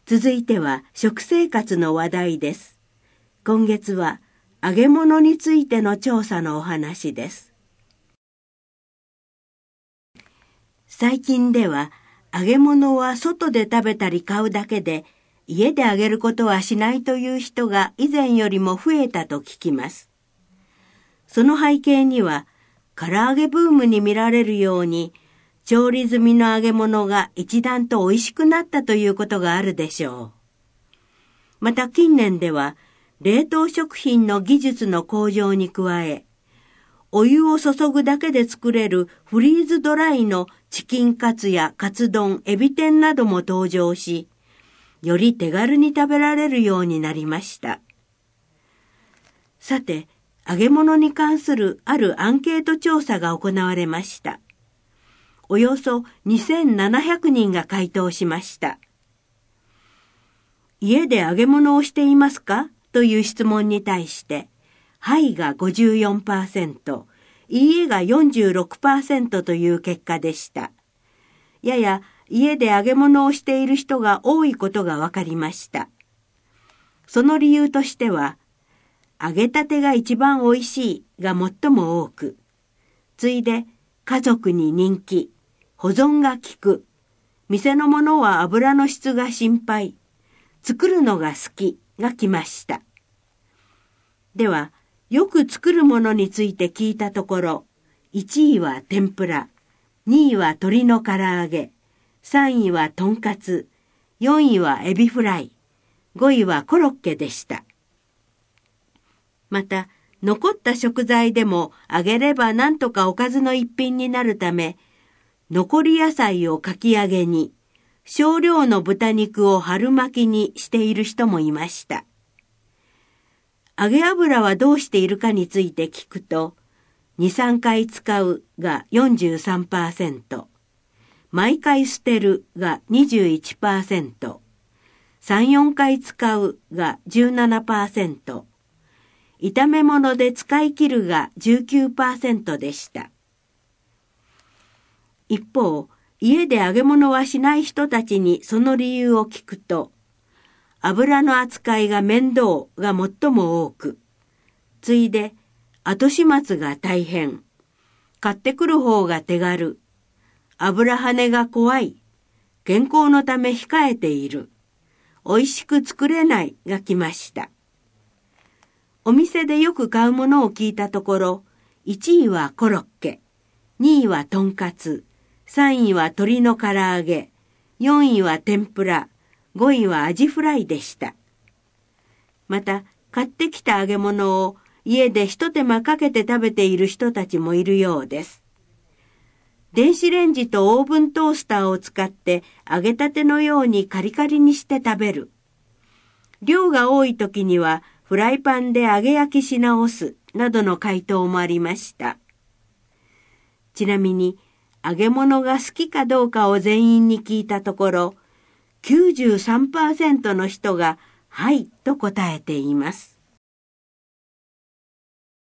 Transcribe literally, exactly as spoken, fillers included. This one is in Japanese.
続いては食生活の話題です。今月は揚げ物についての調査のお話です。最近では揚げ物は外で食べたり買うだけで家で揚げることはしないという人が以前よりも増えたと聞きます。その背景には唐揚げブームに見られるように調理済みの揚げ物が一段と美味しくなったということがあるでしょう。また近年では冷凍食品の技術の向上に加え、お湯を注ぐだけで作れるフリーズドライのチキンカツやカツ丼、エビ天なども登場し、より手軽に食べられるようになりました。さて、揚げ物に関するあるアンケート調査が行われました。およそにせんななひゃくにんが回答しました。家で揚げ物をしていますかという質問に対して、はいが ごじゅうよんパーセント、いいえが よんじゅうろくパーセント という結果でした。やや家で揚げ物をしている人が多いことが分かりました。その理由としては、揚げたてが一番おいしいが最も多く、次いで家族に人気、保存が効く、店のものは油の質が心配、作るのが好きが来ました。では、よく作るものについて聞いたところ、いちいは天ぷら、にいは鶏の唐揚げ、さんいはとんかつ、よんいはエビフライ、ごいはコロッケでした。また、残った食材でも揚げればなんとかおかずの一品になるため、残り野菜をかき揚げに、少量の豚肉を春巻きにしている人もいました。揚げ油はどうしているかについて聞くと、に、さんかい使うが よんじゅうさんパーセント、毎回捨てるが にじゅういちパーセント、さん、よんかい使うが じゅうななパーセント、炒め物で使い切るが じゅうきゅうパーセント でした。一方、家で揚げ物はしない人たちにその理由を聞くと、油の扱いが面倒が最も多く、次いで後始末が大変、買ってくる方が手軽、油跳ねが怖い、健康のため控えている、美味しく作れないが来ました。お店でよく買うものを聞いたところ、いちいはコロッケ、にいはとんかつ、さんいは鶏の唐揚げ、よんいは天ぷら、ごいはアジフライでした。また、買ってきた揚げ物を家で一手間かけて食べている人たちもいるようです。電子レンジとオーブントースターを使って揚げたてのようにカリカリにして食べる。量が多い時にはフライパンで揚げ焼きし直すなどの回答もありました。ちなみに揚げ物が好きかどうかを全員に聞いたところ、きゅうじゅうさんパーセント の人がはいと答えています。